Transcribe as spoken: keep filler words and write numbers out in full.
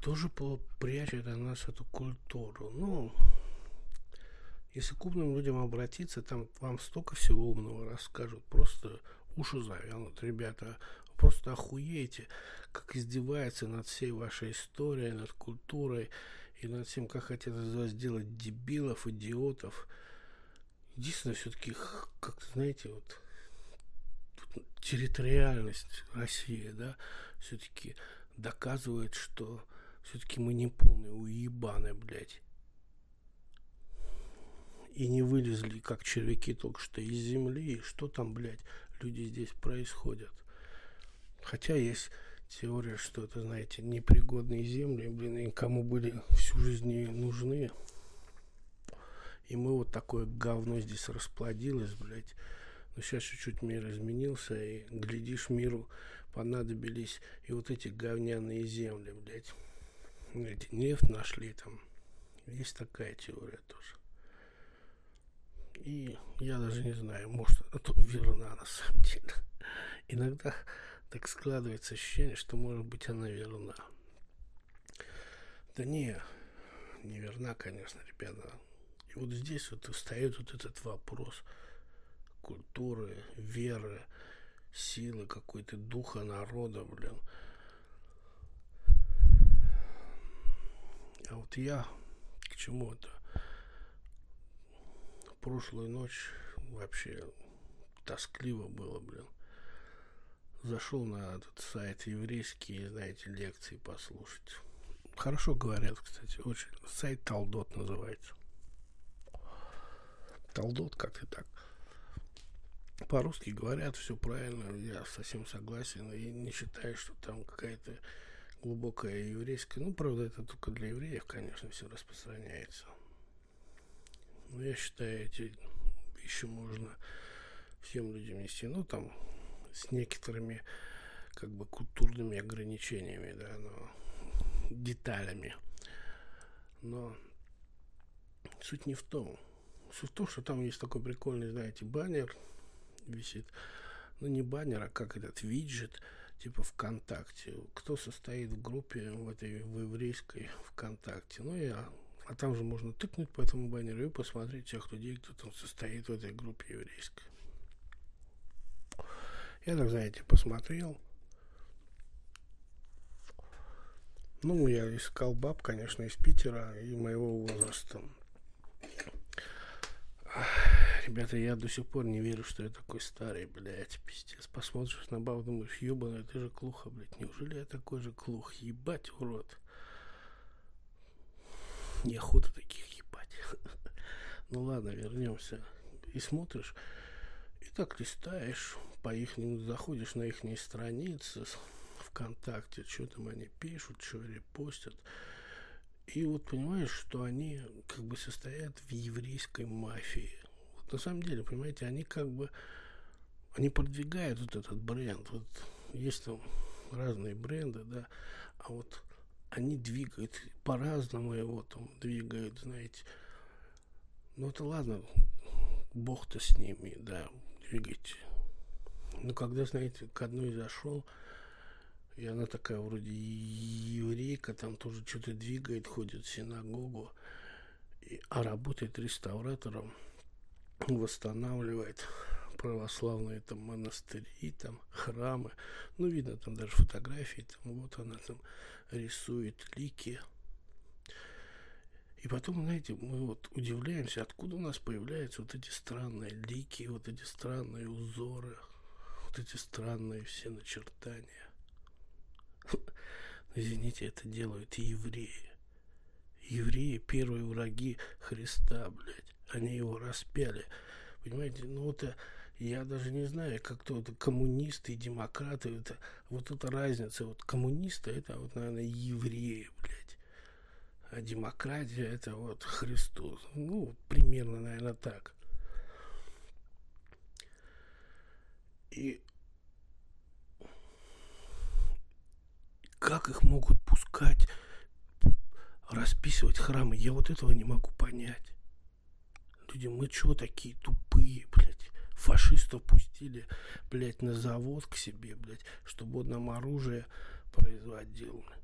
тоже по- прячет от нас эту культуру. Ну, если к умным людям обратиться, там вам столько всего умного расскажут. Просто уши завянут, ребята. Вы просто охуеете, как издевается над всей вашей историей, над культурой и над всем, как хотят из вас сделать дебилов, идиотов. Единственное, все-таки, как знаете, вот территориальность России, да, все-таки доказывает, что все-таки мы не полные уебаны, блядь. И не вылезли, как червяки, только что из земли. И что там, блядь, люди здесь происходят. Хотя есть теория, что это, знаете, непригодные земли, блин, и кому были всю жизнь не нужны. И мы вот такое говно здесь расплодилось, блядь. Но сейчас чуть-чуть мир изменился, и, глядишь, миру понадобились и вот эти говняные земли, блядь. Эти нефть нашли там. Есть такая теория тоже. И я даже не знаю, может, это верна на самом деле. Иногда так складывается ощущение, что, может быть, она верна. Да не, не верна, конечно, ребята. И вот здесь вот встает вот этот вопрос культуры, веры, силы, какой-то духа народа, блин. А вот я к чему это? Прошлую ночь вообще тоскливо было, блин. Зашел на этот сайт еврейский, знаете, лекции послушать. Хорошо говорят, кстати, очень. Сайт Талдот называется. Талдот как-то так. По-русски говорят, все правильно, я совсем согласен. И не считаю, что там какая-то глубокая еврейская. Ну, правда, это только для евреев, конечно, все распространяется. Но я считаю, эти вещи можно всем людям нести. Ну, там, с некоторыми, как бы, культурными ограничениями, да, но деталями. Но суть не в том. Суть в том, что там есть такой прикольный, знаете, баннер висит. Ну, не баннер, а как этот виджет, типа ВКонтакте. Кто состоит в группе в этой, в еврейской ВКонтакте. Ну, я... А там же можно тыкнуть по этому баннеру и посмотреть тех людей, кто там состоит в этой группе еврейской. Я так, знаете, посмотрел. Ну, я искал баб, конечно, из Питера и моего возраста. Ребята, я до сих пор не верю, что я такой старый, блядь, пиздец. Посмотришь на бабу, думаешь, ебаный, ты же клуха, блядь. Неужели я такой же клух? Ебать, урод. Неохота таких ебать. Ну ладно, вернемся. И смотришь, и так листаешь, по их, заходишь на их страницы ВКонтакте, что там они пишут, что репостят. И вот понимаешь, что они как бы состоят в еврейской мафии. Вот на самом деле, понимаете, они как бы они продвигают вот этот бренд. Вот есть там разные бренды, да, а вот они двигают по-разному его там двигают, знаете. Ну это ладно, бог-то с ними, да, двигайте. Но когда, знаете, к одной зашел, и она такая вроде еврейка, там тоже что-то двигает, ходит в синагогу, и, а работает реставратором, восстанавливает православные там монастыри, там храмы. Ну, видно там даже фотографии, там вот она там рисует лики. И потом, знаете, мы вот удивляемся, откуда у нас появляются вот эти странные лики, вот эти странные узоры, вот эти странные все начертания. Извините, это делают евреи. Евреи первые враги Христа, блядь. Они его распяли. Понимаете, ну это я даже не знаю, как кто это коммунисты и демократы. Это, вот эта разница. Вот коммунисты это вот, наверное, евреи, блядь. А демократия это вот Христос. Ну, примерно, наверное, так. И как их могут пускать расписывать храмы? Я вот этого не могу понять. Люди, мы чего такие тупые, блядь? Фашистов пустили, блядь, на завод к себе, блядь, чтобы он нам оружие производил.